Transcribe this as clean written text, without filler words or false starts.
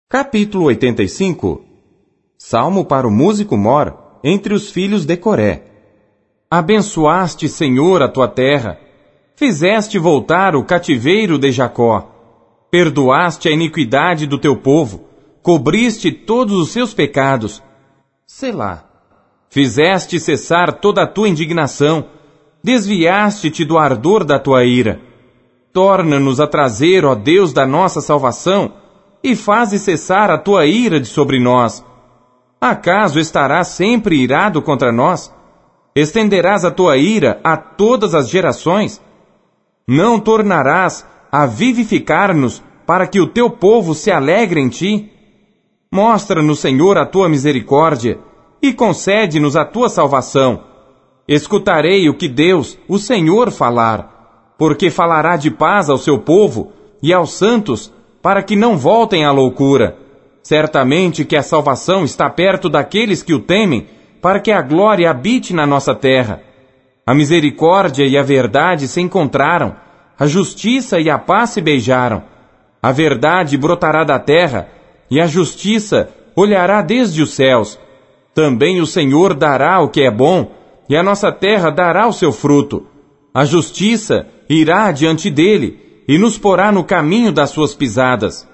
Capítulo 85. Salmo para o músico mor, entre os filhos de Coré. Abençoaste, Senhor, a tua terra. Fizeste voltar o cativeiro de Jacó. Perdoaste a iniquidade do teu povo. Cobriste todos os seus pecados. Selá. Fizeste cessar toda a tua indignação. Desviaste-te do ardor da tua ira. Torna-nos a trazer, ó Deus da nossa salvação, e faze cessar a tua ira de sobre nós. Acaso estarás sempre irado contra nós? Estenderás a tua ira a todas as gerações? Não tornarás a vivificar-nos para que o teu povo se alegre em ti? Mostra-nos, Senhor, a tua misericórdia e concede-nos a tua salvação. Escutarei o que Deus, o Senhor, falar, porque falará de paz ao seu povo e aos santos, para que não voltem à loucura. Certamente que a salvação está perto daqueles que o temem, para que a glória habite na nossa terra. A misericórdia e a verdade se encontraram, a justiça e a paz se beijaram. A verdade brotará da terra, e a justiça olhará desde os céus. Também o Senhor dará o que é bom, e a nossa terra dará o seu fruto. A justiça irá diante dele, e nos porá no caminho das suas pisadas.